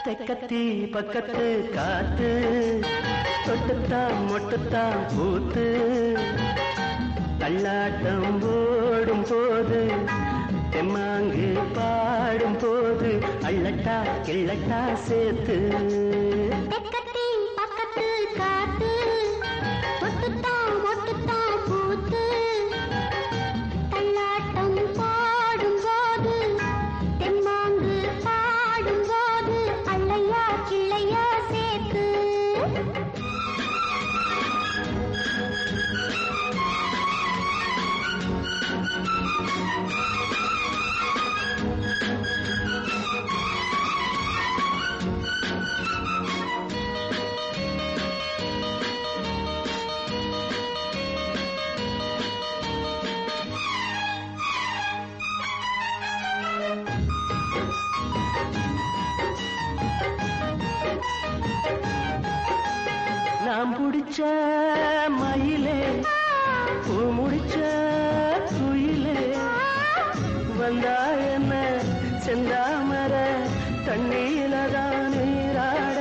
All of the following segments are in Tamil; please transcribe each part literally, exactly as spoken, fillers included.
தெக்கத்தி பக்கத்து காத்து தொட்டுத்தான் மொட்டுத்தான் பூத்து தள்ளாட்டம் ஓடும் போது தெம்மாங்கு பாடும் போது அள்ளட்டா கிள்ளட்டா சேர்த்து தெக்கத்தி பக்கத்து காத்து தொட்டுத்தான் மொட்டுத்தான் பூத்து தள்ளாட்டம் பாடும் போது தெம்மாங்கு பாடும் போது அள்ளையா கிள்ளையா சேர்த்து நாம் பிடிச்ச மயிலே பூ முடிச்ச குயிலே வந்தா என்ன செந்தாமர தண்ணீலதான் நீராட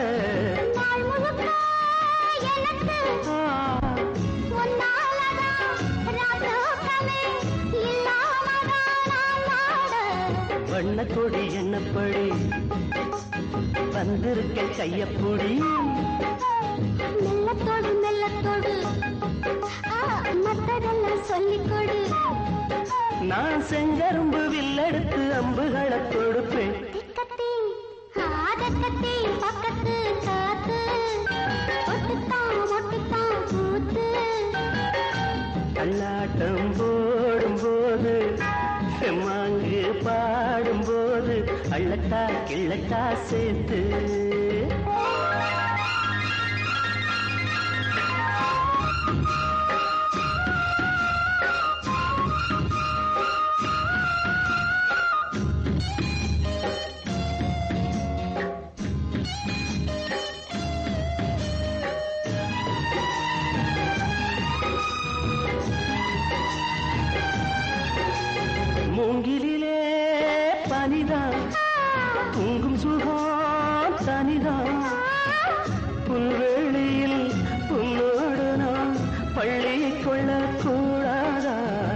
வண்ண கொடி என்னப்படி வந்திருக்க கையப்பொடி மெல்லத்தோடு மெல்லத்தோடு மத்ததெல்லாம் சொல்லிக் கொடு நான் செங்கரும்பு வில்லெடுத்து அம்புகளை கொடுப்பேன் திக்கத்தி ஆதக்கத்தி பக்கத்து காத்து ஒட்டுத்தான் ஒட்டுத்தான் பூத்து கல்லாட்டம் போடும் போது செம்மாங்கு பாடும் போது அள்ளட்டா கிள்ளட்டா சேர்த்து மூங்கிலே பனிதான் தூங்கும் சுகம் தனிதான் புல்வெளியில் புல்லோடு நான் பள்ளி கொள்ள கூடாதா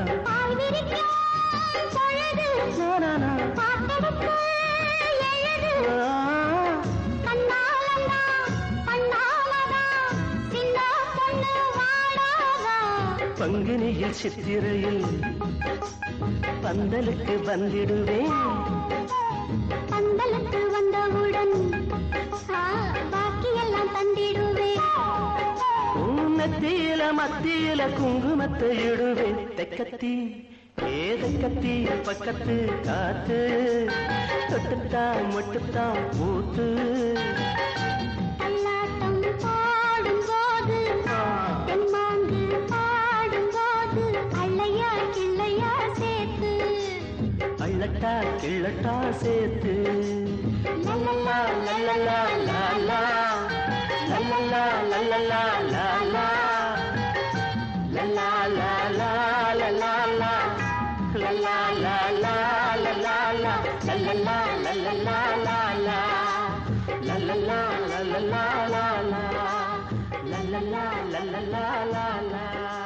பங்குனியில் சித்திரையில் பந்தலுக்கு வந்திடுவேன் பந்தலுக்கு வந்தவுடன் பாக்கியெல்லாம் தந்திடுவேன் உன்னத்தியில மத்தியில குங்குமத்தை இடுவேன் தெக்கத்தி ஏதக்கத்தி பக்கத்து காத்து தொட்டுத்தான் மொட்டுத்தான் பூத்து தள்ளாட்டம் பாடும் போது தெம்மாங்கு பாடும் போது அள்ளையா கிள்ளையா சேர்த்து அள்ளட்டா கிள்ளட்டா சேர்த்து லல்லலா லல்லலா லாலா லல்லலா லல்லலா லாலா லல்லா லாலா லல்லா லல்லா லாலா லல்லா லல்லலா லல்லலா லாலா லல்லலா லல்லலா லாலா லல்லலா லல்லலா லாலா